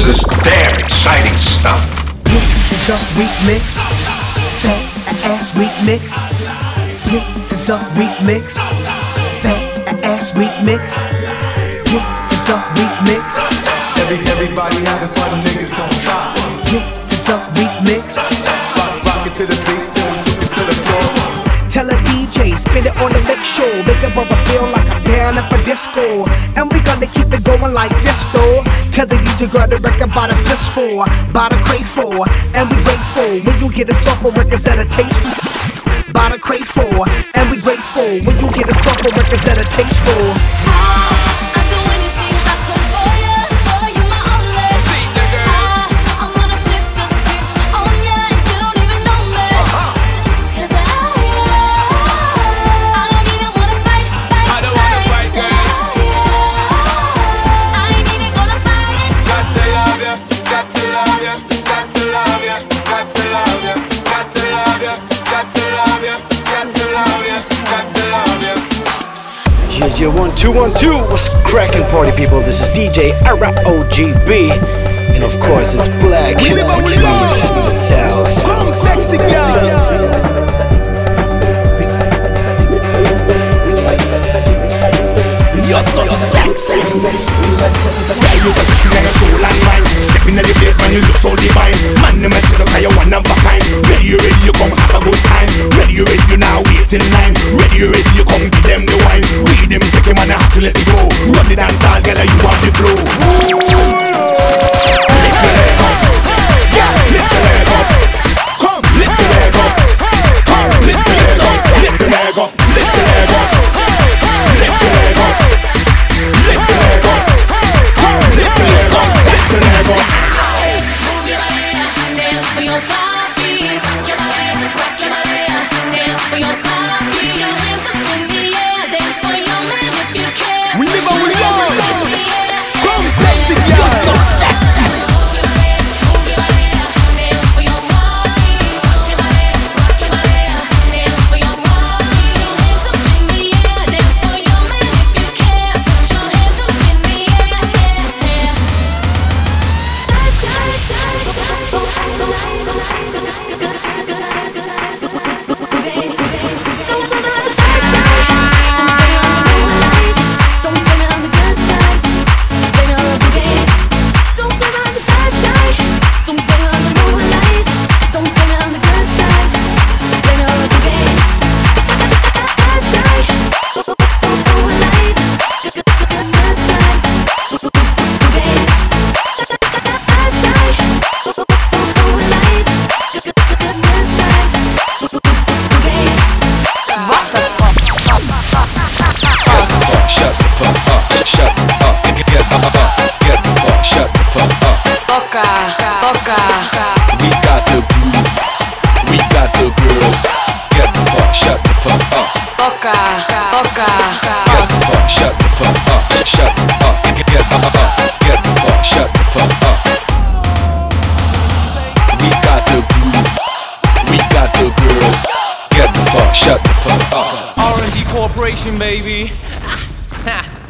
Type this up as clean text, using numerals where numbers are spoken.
This is damn exciting stuff. This is a remix. Fat ass remix. This is a remix. Fat ass remix. This is a remix. Everybody having fun, niggas gon' try. This is a remix. Rock it to the beat, then we took it to the floor. Tell a DJ, spin it on the mix show. Make the brother feel like a fan of a disco. And we gonna keep it going like this though. Cause the DJ got the record by the fistful, by the crate full. And we grateful when you get a software records that a taste. By the crate full, and we grateful when you get a software records that a tasteful. Yeah, 1 2 1 2. What's cracking, party people? This is DJ ROGB, and of course it's Black Keys in the house. Come sexy girl. You're so sexy. Girl, you're so sexy like a soul and mind. Step in the place, man, you look so divine. Man, no matter the kind, you one number kind. Ready, you ready, you come have a good time. Ready, you ready, you now wait in line. Ready, you ready, you come give them the wine. Read them, take him and I have to let it go. Run the dance all, girl, you want the flow. Lift your leg up. Yeah, lift your leg up. Come, lift your leg up. Come, lift your leg up. Lift your leg up. Lift your leg up. Lift your leg up. Lift your leg up. Come, lift your leg up. Lift your leg up. Move your hair, dance for your papi. Your hair, rock your hair, dance for your papi. Put your hands up in the air, dance for your man if you care. We live and we love. Come sexy, you're so sexy. Move your hair, dance for your papi. Rock your hair, dance for your papi. Put your hands up in the air, dance for your man if you care. Put your hands up in the air. We got the groove, we got the girls. Get the fuck, shut the fuck up. Get the fuck, shut the fuck up. Shut up, get the fuck, shut the fuck up. We got the groove, we got the girls. Get the fuck, shut the fuck up. R&D Corporation, baby.